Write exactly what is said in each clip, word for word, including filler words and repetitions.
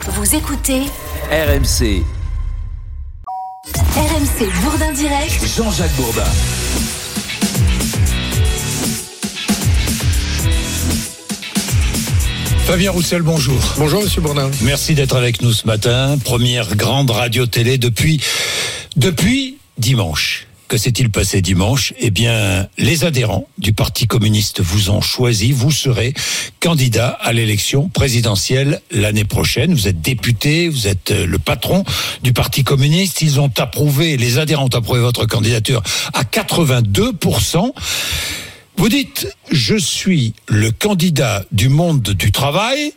Vous écoutez R M C. R M C Bourdin Direct. Jean-Jacques Bourdin. Fabien Roussel, bonjour. Bonjour Monsieur Bourdin. Merci d'être avec nous ce matin. Première grande radio-télé depuis, depuis dimanche. Que s'est-il passé dimanche ? Eh bien, les adhérents du Parti communiste vous ont choisi. Vous serez candidat à l'élection présidentielle l'année prochaine. Vous êtes député, vous êtes le patron du Parti communiste. Ils ont approuvé, les adhérents ont approuvé votre candidature à quatre-vingt-deux pour cent. Vous dites, je suis le candidat du monde du travail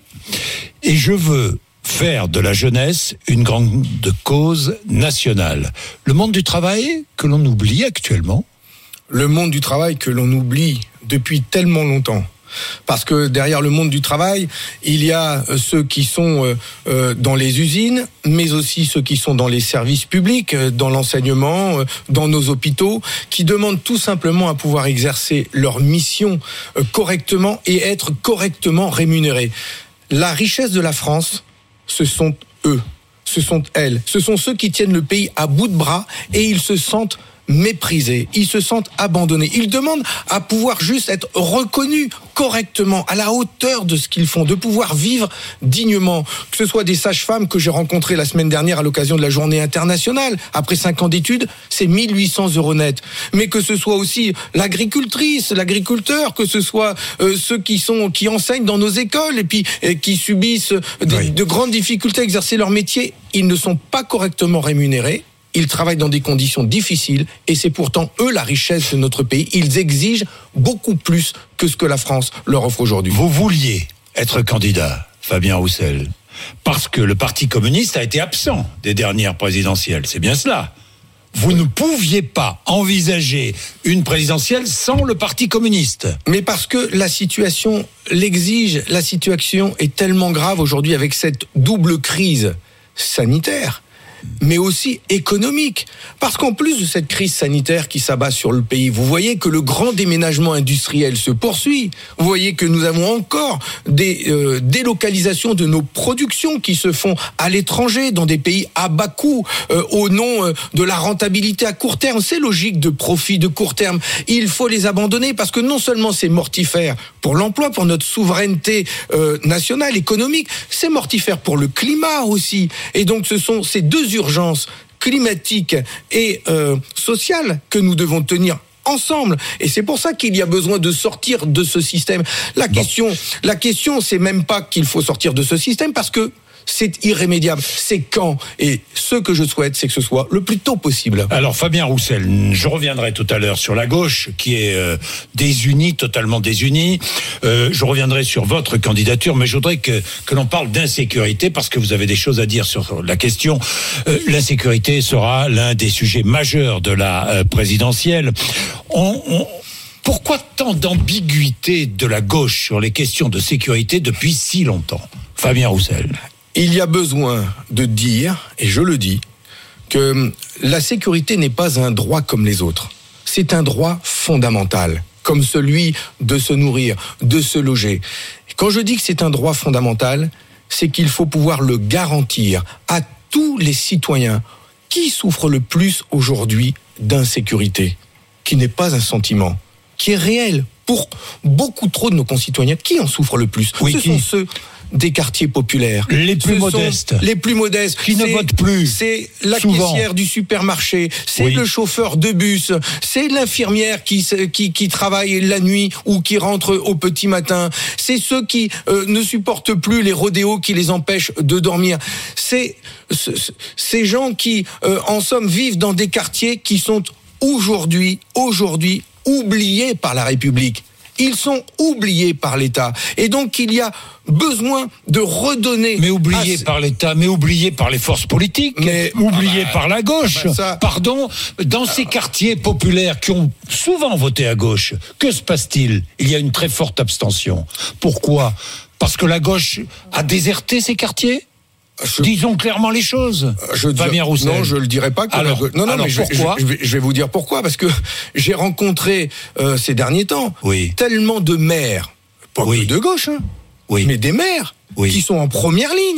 et je veux faire de la jeunesse une grande cause nationale. Le monde du travail que l'on oublie actuellement. Le monde du travail que l'on oublie depuis tellement longtemps. Parce que derrière le monde du travail, il y a ceux qui sont euh, dans les usines, mais aussi ceux qui sont dans les services publics, dans l'enseignement, dans nos hôpitaux, qui demandent tout simplement à pouvoir exercer leur mission correctement et être correctement rémunérés. La richesse de la France, ce sont eux, ce sont elles, ce sont ceux qui tiennent le pays à bout de bras et ils se sentent méprisés, ils se sentent abandonnés. Ils demandent à pouvoir juste être reconnus correctement, à la hauteur de ce qu'ils font, de pouvoir vivre dignement. Que ce soit des sages-femmes que j'ai rencontrées la semaine dernière à l'occasion de la journée internationale, après cinq ans d'études, c'est mille huit cents euros net. Mais que ce soit aussi l'agricultrice, l'agriculteur, que ce soit euh, ceux qui sont qui enseignent dans nos écoles et puis euh, qui subissent des, oui. de grandes difficultés à exercer leur métier, ils ne sont pas correctement rémunérés. Ils travaillent dans des conditions difficiles et c'est pourtant eux la richesse de notre pays. Ils exigent beaucoup plus que ce que la France leur offre aujourd'hui. Vous vouliez être candidat, Fabien Roussel, parce que le Parti communiste a été absent des dernières présidentielles. C'est bien cela. Vous ne pouviez pas envisager une présidentielle sans le Parti communiste. Mais parce que la situation l'exige, la situation est tellement grave aujourd'hui avec cette double crise sanitaire, mais aussi économique. Parce qu'en plus de cette crise sanitaire qui s'abat sur le pays, vous voyez que le grand déménagement industriel se poursuit. Vous voyez que nous avons encore des euh, délocalisations de nos productions qui se font à l'étranger, dans des pays à bas coût, euh, au nom euh, de la rentabilité à court terme. Ces logiques de profit de court terme, il faut les abandonner parce que non seulement c'est mortifère pour l'emploi, pour notre souveraineté euh, nationale, économique, c'est mortifère pour le climat aussi. Et donc ce sont ces deux urgences climatique et euh, sociale que nous devons tenir ensemble. Et c'est pour ça qu'il y a besoin de sortir de ce système. La bon. question, la question, c'est même pas qu'il faut sortir de ce système parce que c'est irrémédiable. C'est quand ? Et ce que je souhaite, c'est que ce soit le plus tôt possible. Alors, Fabien Roussel, je reviendrai tout à l'heure sur la gauche, qui est euh, désunie, totalement désunie. Euh, je reviendrai sur votre candidature, mais je voudrais que, que l'on parle d'insécurité, parce que vous avez des choses à dire sur la question. Euh, l'insécurité sera l'un des sujets majeurs de la euh, présidentielle. On... on Pourquoi tant d'ambiguïté de la gauche sur les questions de sécurité depuis si longtemps ? Fabien Roussel. Il y a besoin de dire, et je le dis, que la sécurité n'est pas un droit comme les autres. C'est un droit fondamental, comme celui de se nourrir, de se loger. Quand je dis que c'est un droit fondamental, c'est qu'il faut pouvoir le garantir à tous les citoyens. Qui souffre le plus aujourd'hui d'insécurité ? Qui n'est pas un sentiment, qui est réel pour beaucoup trop de nos concitoyens. Qui en souffre le plus ? Oui, Ce qui... sont ceux des quartiers populaires. Les plus Ce modestes. Les plus modestes. Qui c'est, ne votent plus. C'est la souvent. caissière du supermarché, c'est oui. le chauffeur de bus, c'est l'infirmière qui, qui, qui travaille la nuit ou qui rentre au petit matin, c'est ceux qui euh, ne supportent plus les rodéos qui les empêchent de dormir. C'est c- ces gens qui, euh, en somme, vivent dans des quartiers qui sont aujourd'hui, aujourd'hui, oubliés par la République. Ils sont oubliés par l'État. Et donc, il y a besoin de redonner... Mais oubliés à... par l'État, mais oubliés par les forces politiques, mais oubliés ah bah, par la gauche. Ah bah ça... Pardon, dans ces quartiers populaires qui ont souvent voté à gauche, que se passe-t-il ? Il y a une très forte abstention. Pourquoi ? Parce que la gauche a déserté ces quartiers ? Je... Disons clairement les choses. Je Fabien Roussel. Non, je le dirais pas. Que alors, la... non, non, alors mais je, pourquoi je, je, je vais vous dire pourquoi. Parce que j'ai rencontré euh, ces derniers temps oui. tellement de maires, pas oui. que de gauche, hein, oui. mais des maires oui. qui sont en première ligne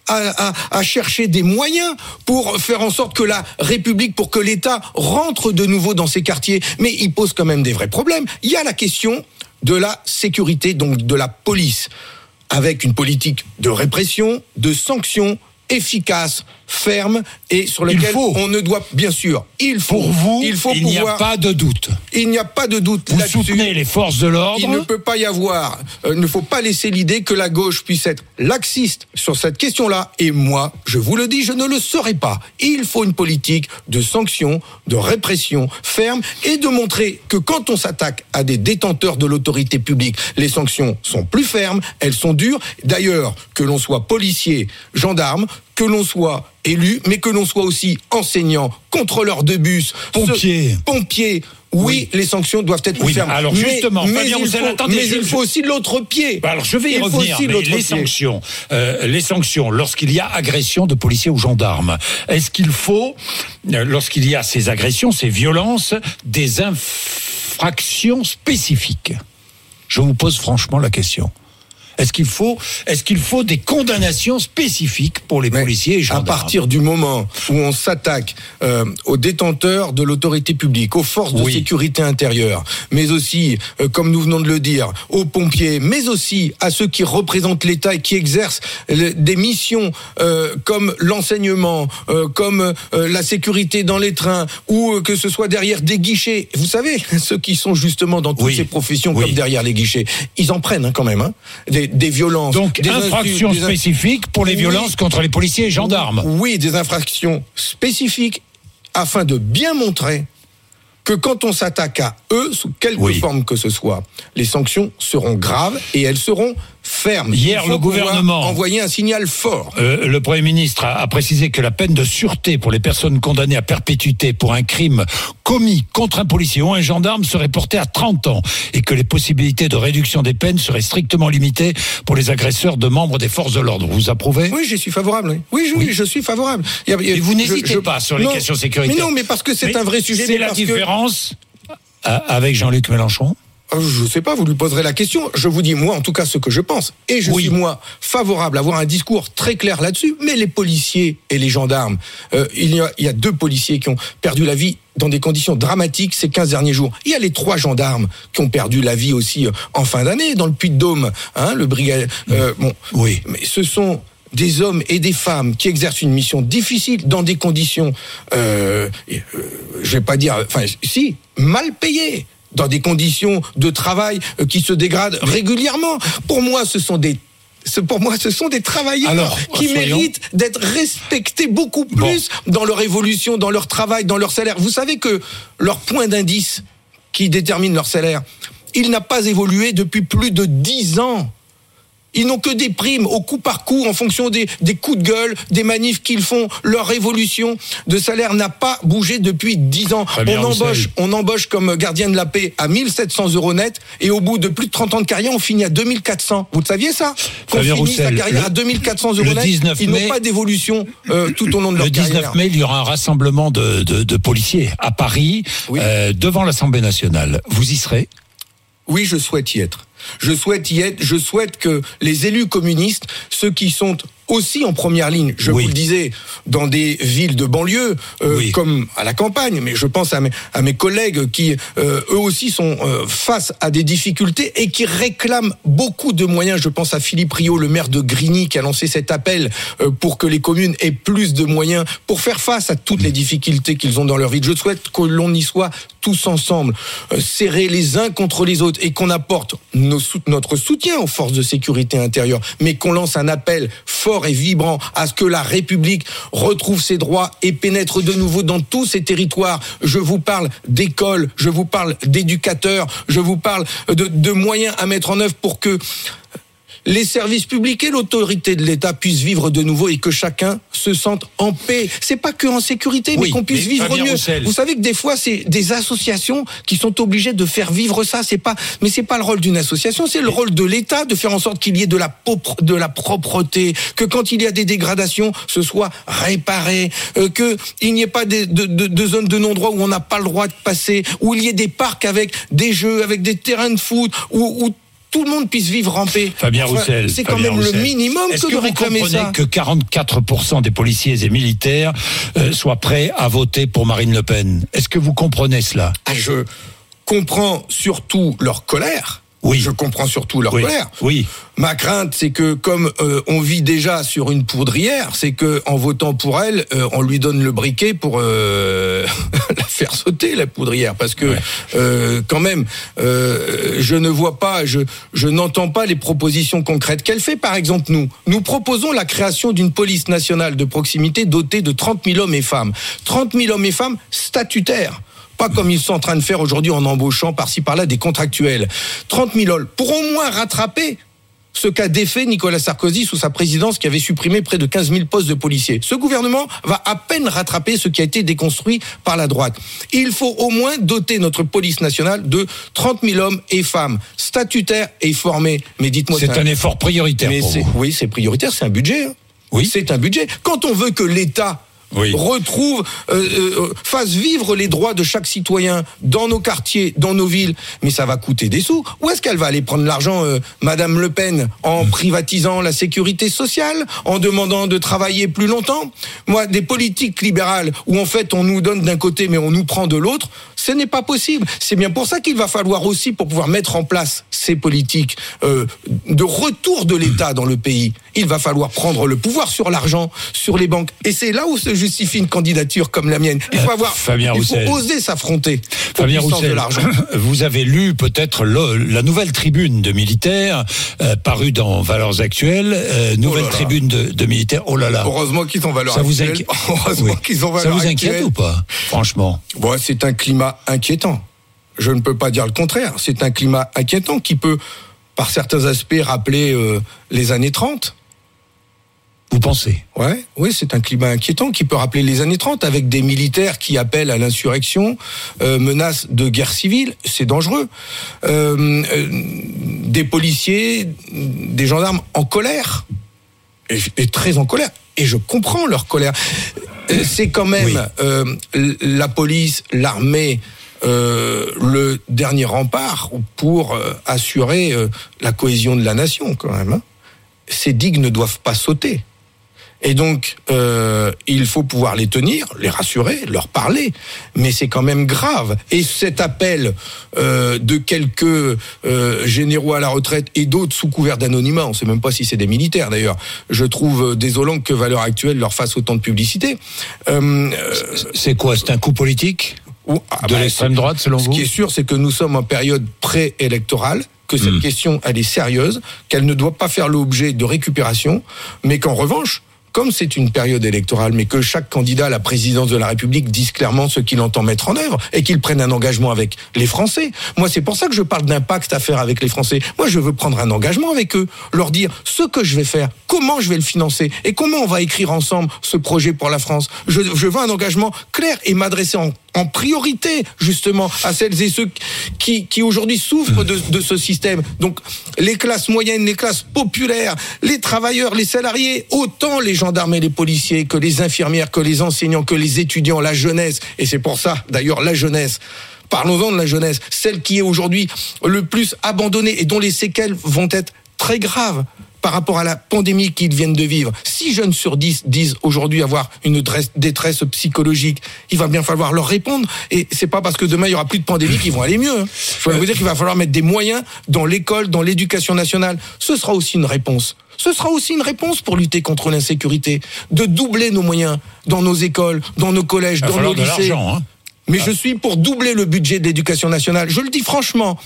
à, à, à chercher des moyens pour faire en sorte que la République, pour que l'État rentre de nouveau dans ces quartiers. Mais il pose quand même des vrais problèmes. Il y a la question de la sécurité, donc de la police, avec une politique de répression, de sanctions efficace, ferme et sur lequel on ne doit, bien sûr, il faut, pour vous, il faut il pouvoir, n'y a pas de doute. Il n'y a pas de doute vous là-dessus. Vous soutenez les forces de l'ordre. Il ne peut pas y avoir, euh, il ne faut pas laisser l'idée que la gauche puisse être laxiste sur cette question-là. Et moi, je vous le dis, je ne le serai pas. Il faut une politique de sanctions, de répression ferme et de montrer que quand on s'attaque à des détenteurs de l'autorité publique, les sanctions sont plus fermes, elles sont dures. D'ailleurs, que l'on soit policier, gendarme, que l'on soit élu, mais que l'on soit aussi enseignant, contrôleur de bus, pompier, pompier. Oui, oui, les sanctions doivent être plus oui, fermes. Alors justement, mais, mais, il, faut, attendez, mais je, il faut aussi l'autre pied. Bah alors je vais y il revenir. Mais les pied. sanctions, euh, les sanctions, lorsqu'il y a agression de policiers ou gendarmes, est-ce qu'il faut, euh, lorsqu'il y a ces agressions, ces violences, des infractions spécifiques ? Je vous pose franchement la question. Est-ce qu'il faut, est-ce qu'il faut des condamnations spécifiques pour les Mais policiers et gendarmes ? À partir du moment où on s'attaque euh, aux détenteurs de l'autorité publique, aux forces de oui. sécurité intérieure, mais aussi, euh, comme nous venons de le dire, aux pompiers, mais aussi à ceux qui représentent l'État et qui exercent le, des missions euh, comme l'enseignement, euh, comme euh, la sécurité dans les trains, ou euh, que ce soit derrière des guichets. Vous savez, ceux qui sont justement dans toutes oui. ces professions oui. comme derrière les guichets, ils en prennent hein, quand même. Hein, des, Des violences. Donc, des infractions insu- spécifiques pour les violences oui. contre les policiers et gendarmes. Oui, des infractions spécifiques afin de bien montrer que quand on s'attaque à eux, sous quelque oui. forme que ce soit, les sanctions seront graves et elles seront fermes. Hier, le gouvernement envoyer un signal fort. Euh, le Premier ministre a, a précisé que la peine de sûreté pour les personnes condamnées à perpétuité pour un crime commis contre un policier ou un gendarme serait portée à trente ans et que les possibilités de réduction des peines seraient strictement limitées pour les agresseurs de membres des forces de l'ordre. Vous approuvez ? Oui, j'y suis favorable. Oui, oui, oui, oui. je suis favorable. Il y a, il y a, et vous n'hésitez je, je, pas sur les non, questions sécuritaires. Mais non, mais parce que c'est mais un vrai sujet. C'est la différence que... avec Jean-Luc Mélenchon ? Je ne sais pas, vous lui poserez la question. Je vous dis, moi, en tout cas, ce que je pense. Et je oui. suis, moi, favorable à avoir un discours très clair là-dessus. Mais les policiers et les gendarmes, euh, il, y a, il y a deux policiers qui ont perdu la vie dans des conditions dramatiques ces quinze derniers jours. Il y a les trois gendarmes qui ont perdu la vie aussi euh, en fin d'année, dans le Puy-de-Dôme. Hein, le brigade... Euh, bon, oui. Mais ce sont... des hommes et des femmes qui exercent une mission difficile dans des conditions, euh, euh, je vais pas dire, enfin, si, mal payées, dans des conditions de travail euh, qui se dégradent régulièrement. Pour moi, ce sont des Pour moi, ce sont des travailleurs Alors, qui soyons... méritent d'être respectés beaucoup plus bon. dans leur évolution, dans leur travail, dans leur salaire. Vous savez que leur point d'indice qui détermine leur salaire, il n'a pas évolué depuis plus de dix ans. Ils n'ont que des primes au coup par coup en fonction des, des coups de gueule, des manifs qu'ils font. Leur évolution de salaire n'a pas bougé depuis dix ans. Bien, on embauche, on embauche comme gardien de la paix à mille sept cents euros net et au bout de plus de trente ans de carrière, on finit à deux mille quatre cents. Vous le saviez ça ? Qu'on finit Roussel, sa carrière le, à deux mille quatre cents euros net, ils mai, n'ont pas d'évolution euh, tout au long de leur carrière. Le dix-neuf mai, il y aura un rassemblement de, de, de policiers à Paris, oui. euh, devant l'Assemblée nationale. Vous y serez ? Oui, je souhaite y être. Je souhaite y être, je souhaite que les élus communistes, ceux qui sont aussi en première ligne, je oui. vous le disais, dans des villes de banlieue, euh, oui. comme à la campagne, mais je pense à mes, à mes collègues qui, euh, eux aussi, sont euh, face à des difficultés et qui réclament beaucoup de moyens. Je pense à Philippe Rio, le maire de Grigny, qui a lancé cet appel euh, pour que les communes aient plus de moyens pour faire face à toutes les difficultés qu'ils ont dans leur vie. Je souhaite que l'on y soit tous ensemble, euh, serrés les uns contre les autres et qu'on apporte nos, notre soutien aux forces de sécurité intérieure, mais qu'on lance un appel fort et vibrant à ce que la République retrouve ses droits et pénètre de nouveau dans tous ces territoires. Je vous parle d'écoles, je vous parle d'éducateurs, je vous parle de, de moyens à mettre en œuvre pour que les services publics et l'autorité de l'État puissent vivre de nouveau et que chacun se sente en paix. C'est pas que en sécurité, oui, mais qu'on puisse mais vivre Fabien mieux. Roussel. Vous savez que des fois, c'est des associations qui sont obligées de faire vivre ça. C'est pas, mais c'est pas le rôle d'une association, c'est le rôle de l'État de faire en sorte qu'il y ait de la, popre, de la propreté, que quand il y a des dégradations, ce soit réparé, euh, que il n'y ait pas de, de, de, de zones de non-droit où on n'a pas le droit de passer, où il y ait des parcs avec des jeux, avec des terrains de foot, où, où tout le monde puisse vivre en paix. Fabien Enfin, Roussel. c'est quand Fabien même Roussel. le minimum Est-ce que, que de réclamer vous ça. comprenez que quarante-quatre pour cent des policiers et militaires euh, soient prêts à voter pour Marine Le Pen? Est-ce que vous comprenez cela? Ah, je comprends surtout leur colère. Oui. Je comprends surtout leur Oui. colère. Oui. Ma crainte, c'est que comme euh, on vit déjà sur une poudrière, c'est que en votant pour elle, euh, on lui donne le briquet pour euh, la faire sauter, la poudrière, parce que Ouais. euh, quand même, euh, je ne vois pas, je je n'entends pas les propositions concrètes qu'elle fait. Par exemple, nous, nous proposons la création d'une police nationale de proximité dotée de trente mille hommes et femmes, trente mille hommes et femmes statutaires. Pas comme ils sont en train de faire aujourd'hui en embauchant par-ci par-là des contractuels. trente mille hommes pour au moins rattraper ce qu'a défait Nicolas Sarkozy sous sa présidence qui avait supprimé près de quinze mille postes de policiers. Ce gouvernement va à peine rattraper ce qui a été déconstruit par la droite. Il faut au moins doter notre police nationale de trente mille hommes et femmes statutaires et formés. Mais dites-moi, C'est un effort prioritaire mais pour c'est, vous. oui, c'est prioritaire, c'est un budget. hein. Oui. C'est un budget. Quand on veut que l'État Oui. retrouve, euh, euh, fasse vivre les droits de chaque citoyen dans nos quartiers, dans nos villes, mais ça va coûter des sous. Où est-ce qu'elle va aller prendre l'argent, euh, Madame Le Pen, en privatisant la sécurité sociale, en demandant de travailler plus longtemps? Moi, des politiques libérales où en fait on nous donne d'un côté mais on nous prend de l'autre, ce n'est pas possible. C'est bien pour ça qu'il va falloir aussi, pour pouvoir mettre en place ces politiques euh, de retour de l'État dans le pays, il va falloir prendre le pouvoir sur l'argent, sur les banques. Et c'est là où se justifie une candidature comme la mienne. Il faut avoir, Fabien il faut Roussel. oser s'affronter aux Fabien puissances de Roussel, l'argent. vous avez lu peut-être le- la nouvelle tribune de militaires euh, parue dans Valeurs Actuelles, euh, nouvelle Oh là là. tribune de, de militaires. Oh là là. Heureusement qu'ils ont valeur Ça vous actuelle. inquiète Heureusement Oui. qu'ils ont Ça valeur vous inquiète actuelle. ou pas? Franchement. Bon, c'est un climat inquiétant. Je ne peux pas dire le contraire. C'est un climat inquiétant qui peut, par certains aspects, rappeler euh, les années trente. Vous pensez? Ouais, oui, c'est un climat inquiétant qui peut rappeler les années trente, avec des militaires qui appellent à l'insurrection, euh, menacent de guerre civile, c'est dangereux. Euh, euh, des policiers, des gendarmes en colère, et, et très en colère, et je comprends leur colère. Euh, C'est quand même Oui. euh, la police, l'armée, euh, le dernier rempart pour euh, assurer euh, la cohésion de la nation, quand même. hein. Ces digues ne doivent pas sauter. Et donc, euh, il faut pouvoir les tenir, les rassurer, leur parler. Mais c'est quand même grave. Et cet appel euh, de quelques euh, généraux à la retraite et d'autres sous couvert d'anonymat, on ne sait même pas si c'est des militaires d'ailleurs, je trouve désolant que Valeurs Actuelles leur fasse autant de publicité. Euh, C'est quoi? C'est un coup politique ou- ah, de bah, l'extrême droite, selon Ce vous? qui est sûr, c'est que nous sommes en période préélectorale, que cette Mm. question, elle est sérieuse, qu'elle ne doit pas faire l'objet de récupération, mais qu'en revanche, comme c'est une période électorale, mais que chaque candidat à la présidence de la République dise clairement ce qu'il entend mettre en œuvre et qu'il prenne un engagement avec les Français. Moi, c'est pour ça que je parle d'un pacte à faire avec les Français. Moi, je veux prendre un engagement avec eux, leur dire ce que je vais faire, comment je vais le financer et comment on va écrire ensemble ce projet pour la France. Je, je veux un engagement clair et m'adresser en, en priorité, justement, à celles et ceux qui, qui aujourd'hui souffrent de, de ce système. Donc, les classes moyennes, les classes populaires, les travailleurs, les salariés, autant les gendarmes et les policiers que les infirmières, que les enseignants, que les étudiants, la jeunesse. Et c'est pour ça, d'ailleurs, la jeunesse. Parlons-en de la jeunesse, celle qui est aujourd'hui le plus abandonnée et dont les séquelles vont être très graves par rapport à la pandémie qu'ils viennent de vivre. Six jeunes sur dix disent aujourd'hui avoir une dresse- détresse psychologique. Il va bien falloir leur répondre. Et c'est pas parce que demain il y aura plus de pandémie qu'ils vont aller mieux. hein. Je vais vous dire qu'il va falloir mettre des moyens dans l'école, dans l'éducation nationale. Ce sera aussi une réponse. Ce sera aussi une réponse pour lutter contre l'insécurité. De doubler nos moyens dans nos écoles, dans nos collèges, Il va dans nos falloir de lycées. l'argent, hein. Mais je suis pour doubler le budget de l'éducation nationale. Je le dis franchement.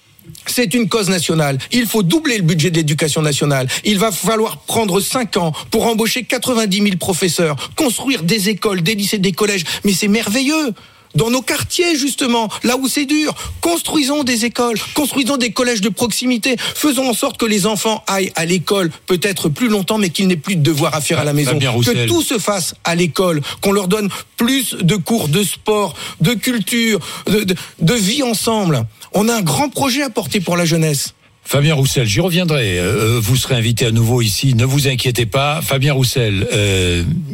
C'est une cause nationale. Il faut doubler le budget de l'éducation nationale. Il va falloir prendre cinq ans pour embaucher quatre-vingt-dix mille professeurs, construire des écoles, des lycées, des collèges. Mais c'est merveilleux. Dans nos quartiers, justement, là où c'est dur, construisons des écoles, construisons des collèges de proximité, faisons en sorte que les enfants aillent à l'école peut-être plus longtemps, mais qu'ils n'aient plus de devoirs à faire à la maison. Fabien Que Roussel. tout se fasse à l'école, qu'on leur donne plus de cours de sport, de culture, de, de, de vie ensemble. On a un grand projet à porter pour la jeunesse. Fabien Roussel, j'y reviendrai. Euh, vous serez invité à nouveau ici, ne vous inquiétez pas. Fabien Roussel, euh,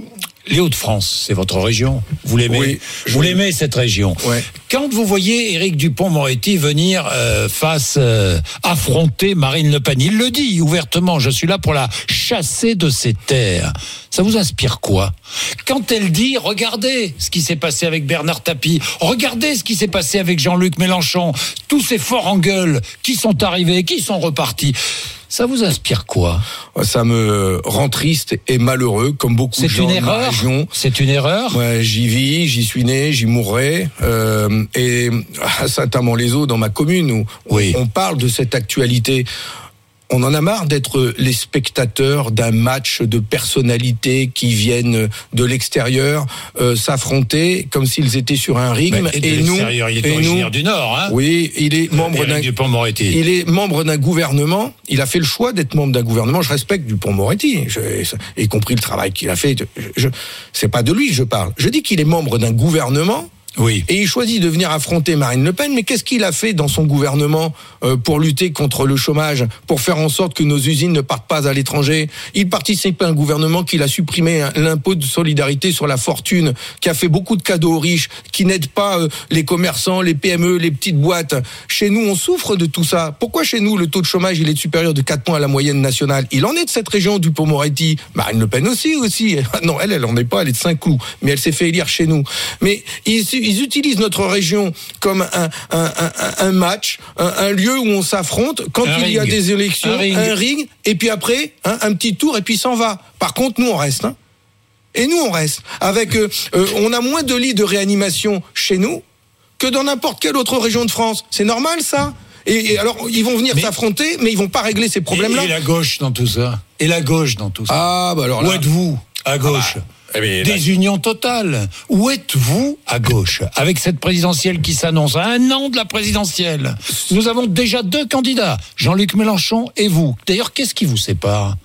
les Hauts-de-France, c'est votre région. Vous l'aimez, oui, je... vous l'aimez cette région. Ouais. Quand vous voyez Éric Dupond-Moretti venir euh, face, euh, affronter Marine Le Pen, il le dit ouvertement, je suis là pour la chasser de ses terres. Ça vous inspire quoi? Quand elle dit, regardez ce qui s'est passé avec Bernard Tapie, regardez ce qui s'est passé avec Jean-Luc Mélenchon, tous ces forts en gueule qui sont arrivés, qui sont repartis. Ça vous inspire quoi? Ça me rend triste et malheureux, comme beaucoup de gens de ma région. C'est une erreur. Ouais, j'y vis, j'y suis né, j'y mourrai. Euh, et à Saint-Amand-les-Eaux, dans ma commune, où oui. on parle de cette actualité. On en a marre d'être les spectateurs d'un match de personnalités qui viennent de l'extérieur euh, s'affronter comme s'ils étaient sur un ring. Mais et, et nous, il est originaire nous, du Nord, hein. Oui, il est membre d'un. Dupond-Moretti. Il est membre d'un gouvernement. Il a fait le choix d'être membre d'un gouvernement. Je respecte Dupond-Moretti, je, y compris le travail qu'il a fait. Je, je, c'est pas de lui que je parle. Je dis qu'il est membre d'un gouvernement. Oui. Et il choisit de venir affronter Marine Le Pen. Mais qu'est-ce qu'il a fait dans son gouvernement euh, pour lutter contre le chômage, pour faire en sorte que nos usines ne partent pas à l'étranger? Il participe à un gouvernement qui a supprimé l'impôt de solidarité sur la fortune, qui a fait beaucoup de cadeaux aux riches, qui n'aide pas euh, les commerçants, les P M E, les petites boîtes. Chez nous, on souffre de tout ça. Pourquoi chez nous, le taux de chômage il est supérieur de quatre points à la moyenne nationale? Il en est de cette région, Dupond-Moretti. Marine Le Pen aussi, aussi. Non, elle, elle en est pas, elle est de Saint-Cloud. Mais elle s'est fait élire chez nous. Mais il ils utilisent notre région comme un, un, un, un match, un, un lieu où on s'affronte quand un il ring. y a des élections, un ring, un ring et puis après, hein, un petit tour et puis s'en va. Par contre, nous, on reste. Hein. Et nous, on reste. Avec, euh, euh, on a moins de lits de réanimation chez nous que dans n'importe quelle autre région de France. C'est normal, ça? Et, et alors, ils vont venir mais, s'affronter, mais ils vont pas régler ces problèmes-là. Et, et la gauche dans tout ça? Et la gauche dans tout ça? Ah, bah alors là... Où êtes-vous, à gauche? Ah bah. Désunion totale. Où êtes-vous à gauche avec cette présidentielle qui s'annonce à un an de la présidentielle? Nous avons déjà deux candidats, Jean-Luc Mélenchon et vous. D'ailleurs, qu'est-ce qui vous sépare?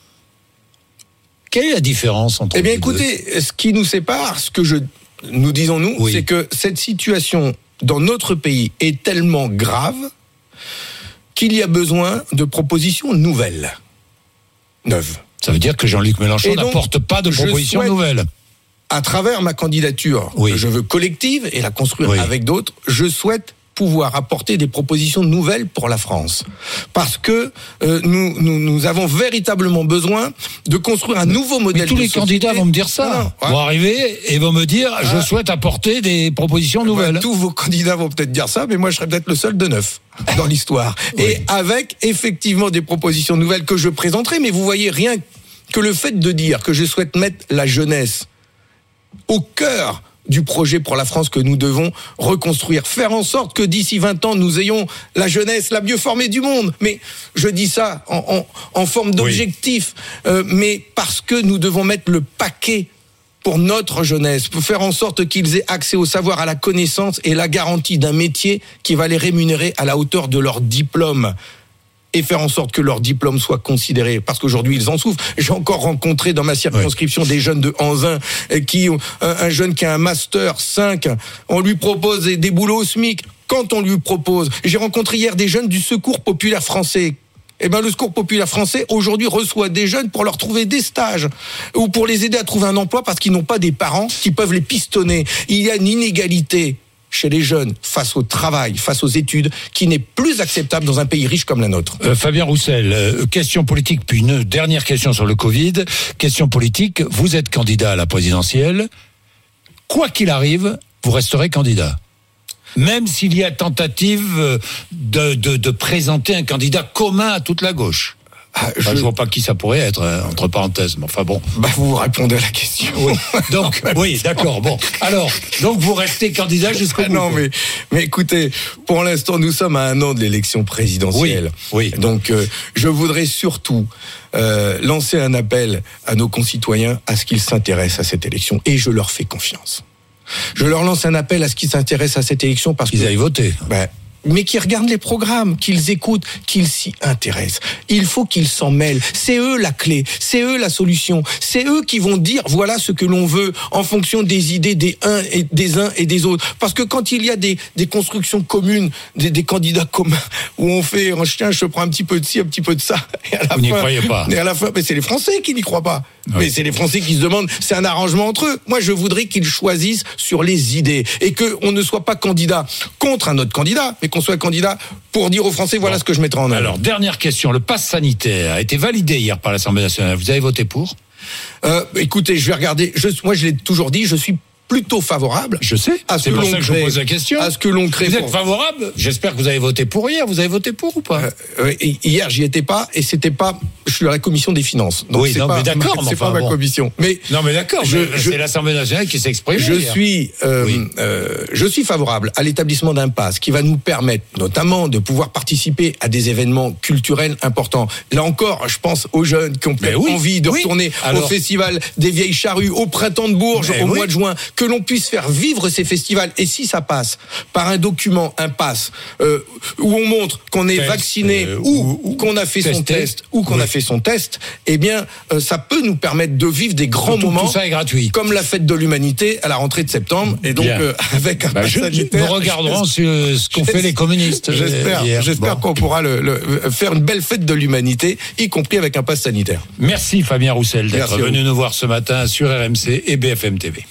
Quelle est la différence entre Eh bien, les écoutez, deux? ce qui nous sépare, ce que je, nous disons nous, oui. c'est que cette situation dans notre pays est tellement grave qu'il y a besoin de propositions nouvelles, neuves. Ça veut dire que Jean-Luc Mélenchon donc, n'apporte pas de propositions nouvelles. À travers ma candidature, oui. que je veux collective et la construire oui. avec d'autres, je souhaite pouvoir apporter des propositions nouvelles pour la France. Parce que euh, nous, nous, nous avons véritablement besoin de construire un nouveau modèle de société. Mais tous les candidats vont me dire ça. Non, non. Vont ouais. arriver et vont me dire ah. je souhaite apporter des propositions nouvelles. Bah, tous vos candidats vont peut-être dire ça, mais moi je serais peut-être le seul de neuf dans l'histoire. oui. Et avec effectivement des propositions nouvelles que je présenterai, mais vous voyez, rien que le fait de dire que je souhaite mettre la jeunesse au cœur du projet pour la France que nous devons reconstruire. Faire en sorte que d'ici vingt ans, nous ayons la jeunesse la mieux formée du monde. Mais je dis ça en, en, en forme d'objectif, oui. euh, mais parce que nous devons mettre le paquet pour notre jeunesse, pour faire en sorte qu'ils aient accès au savoir, à la connaissance et la garantie d'un métier qui va les rémunérer à la hauteur de leur diplôme. Et faire en sorte que leur diplôme soit considéré, parce qu'aujourd'hui ils en souffrent. J'ai encore rencontré dans ma circonscription oui. des jeunes de Anzin qui ont un, un jeune qui a un master cinq, on lui propose des, des boulots au SMIC. Quand on lui propose, j'ai rencontré hier des jeunes du Secours populaire français. Eh ben le Secours populaire français aujourd'hui reçoit des jeunes pour leur trouver des stages ou pour les aider à trouver un emploi parce qu'ils n'ont pas des parents qui peuvent les pistonner. Il y a une inégalité chez les jeunes, face au travail, face aux études, qui n'est plus acceptable dans un pays riche comme la nôtre. Euh, Fabien Roussel, euh, question politique, puis une dernière question sur le Covid. Question politique, vous êtes candidat à la présidentielle. Quoi qu'il arrive, vous resterez candidat. Même s'il y a tentative de, de, de présenter un candidat commun à toute la gauche. Ah, je... Enfin, je vois pas qui ça pourrait être, hein, entre parenthèses, mais enfin bon. Bah, vous répondez à la question. Oui. Donc, oui, d'accord, bon. Alors, donc vous restez candidat jusqu'au bout. Non, mais, mais écoutez, pour l'instant, nous sommes à un an de l'élection présidentielle. Oui, oui. Donc, euh, je voudrais surtout euh, lancer un appel à nos concitoyens à ce qu'ils s'intéressent à cette élection. Et je leur fais confiance. Je leur lance un appel à ce qu'ils s'intéressent à cette élection parce qu'ils que... aillent voter. Bah, mais qui regardent les programmes, qu'ils écoutent, qu'ils s'y intéressent. Il faut qu'ils s'en mêlent. C'est eux la clé, c'est eux la solution. C'est eux qui vont dire voilà ce que l'on veut en fonction des idées des uns et des uns et des autres. Parce que quand il y a des, des constructions communes, des, des candidats communs, où on fait tiens, je prends un petit peu de ci, un petit peu de ça, et à la Vous fin, n'y croyez pas. Et à la fin, mais c'est les Français qui n'y croient pas. Oui. Mais c'est les Français qui se demandent, c'est un arrangement entre eux. Moi, je voudrais qu'ils choisissent sur les idées et qu'on ne soit pas candidat contre un autre candidat, mais qu'on soit candidat pour dire aux Français, voilà Bon. ce que je mettrai en œuvre. Alors, dernière question. Le pass sanitaire a été validé hier par l'Assemblée nationale. Vous avez voté pour ? Euh, écoutez, je vais regarder. Je, moi, je l'ai toujours dit, je suis plutôt favorable. Je sais. À ce C'est que pour l'on ça que je vous crée- pose la question. À ce que l'on crée. Vous êtes pour- favorable ? J'espère que vous avez voté pour hier. Vous avez voté pour ou pas ? Euh, euh, hier, j'y étais pas et c'était pas. Je suis à la commission des finances. Donc Oui, c'est non, pas, mais d'accord, c'est mais pas enfin, ma bon. commission. Mais Non, mais d'accord. Je- mais je- c'est l'Assemblée nationale qui s'exprime. je hier. suis, euh, Oui. euh, je suis favorable à l'établissement d'un pass qui va nous permettre, notamment, de pouvoir participer à des événements culturels importants. Là encore, je pense aux jeunes qui ont Mais peut-être oui, envie de oui. retourner Alors- au festival des Vieilles Charrues, au printemps de Bourges, Mais au oui. mois de juin, que l'on puisse faire vivre ces festivals. Et si ça passe par un document, un pass, euh, où on montre qu'on est Test, vacciné euh, ou, ou- qu'on a fait son testé. test ou qu'on Oui. a fait son test, eh bien, euh, ça peut nous permettre de vivre des grands Surtout que moments. tout ça est gratuit. Comme la fête de l'humanité à la rentrée de septembre, et donc Bien. euh, avec un Bah, pass je, sanitaire. nous regarderons sur ce qu'ont fait les communistes. J'espère, euh, hier. j'espère Bon. qu'on pourra le, le- faire une belle fête de l'humanité, y compris avec un pass sanitaire. Merci Fabien Roussel d'être Merci à vous. venu nous voir ce matin sur R M C et B F M T V.